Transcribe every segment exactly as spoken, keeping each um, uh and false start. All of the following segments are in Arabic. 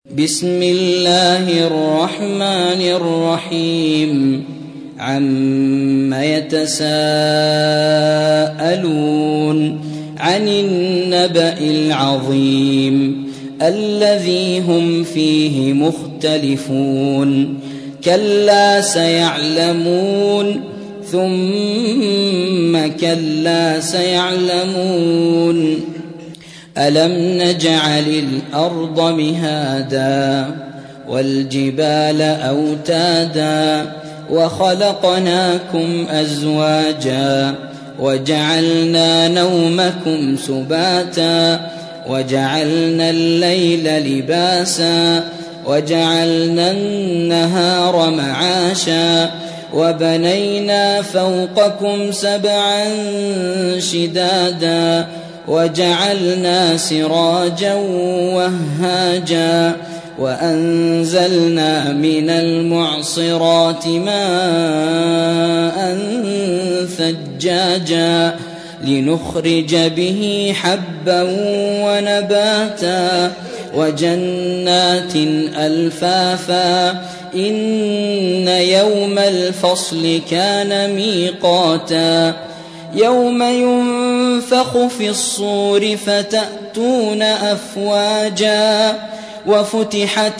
بسم الله الرحمن الرحيم عم يتساءلون عن النبأ العظيم الذي هم فيه مختلفون كلا سيعلمون ثم كلا سيعلمون ألم نجعل الأرض مهادا والجبال أوتادا وخلقناكم أزواجا وجعلنا نومكم سباتا وجعلنا الليل لباسا وجعلنا النهار معاشا وبنينا فوقكم سبعا شدادا وجعلنا سراجا وهاجا وأنزلنا من المعصرات ماء ثجاجا لنخرج به حبا ونباتا وجنات ألفافا إن يوم الفصل كان ميقاتا يوم ينفخ في الصور فتأتون أفواجا وفتحت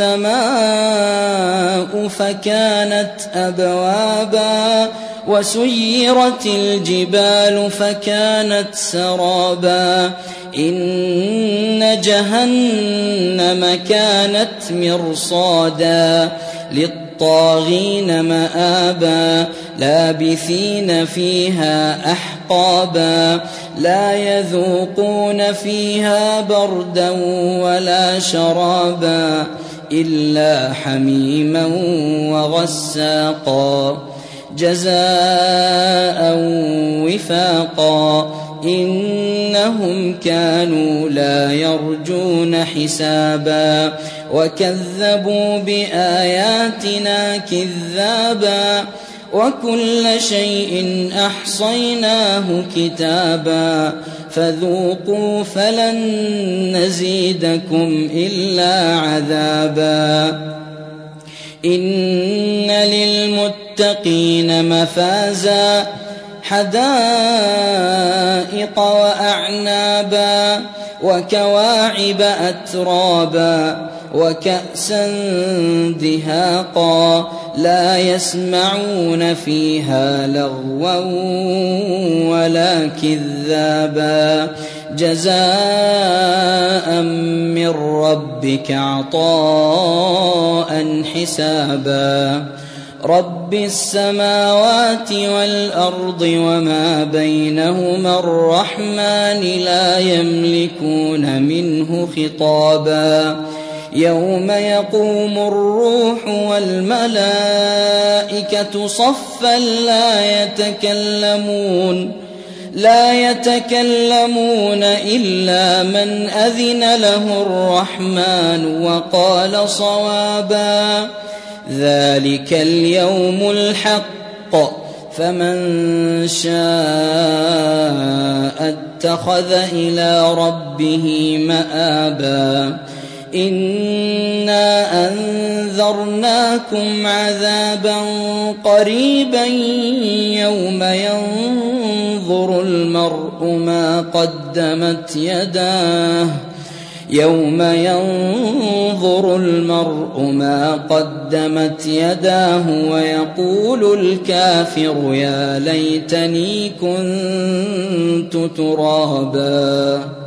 السماء فكانت أبوابا وسيرت الجبال فكانت سرابا إن جهنم كانت مرصادا للطاغين مآبا لابثين فيها أحقابا لا يذوقون فيها بردا ولا شرابا إلا حميما وغساقا جزاء وفاقا إنهم كانوا لا يرجون حسابا وكذبوا بآياتنا كذابا وكل شيء أحصيناه كتابا فذوقوا فلن نزيدكم إلا عذابا إن للمتقين مفازا حدائق وأعنابا وكواعب أترابا وكأسا دهاقا لا يسمعون فيها لغوا ولا كذابا جزاء من ربك عطاء حسابا رب السماوات والأرض وما بينهما الرحمن لا يملكون منه خطابا يوم يقوم الروح والملائكة صفا لا يتكلمون لا يتكلمون إلا من أذن له الرحمن وقال صوابا ذلك اليوم الحق فمن شاء اتخذ إلى ربه مآبا إنا أنذرناكم عذابا قريبا يوم ينظر المرء ما قدمت يداه يوم ينظر المرء ما قدمت يداه ويقول الكافر يا ليتني كنت ترابا.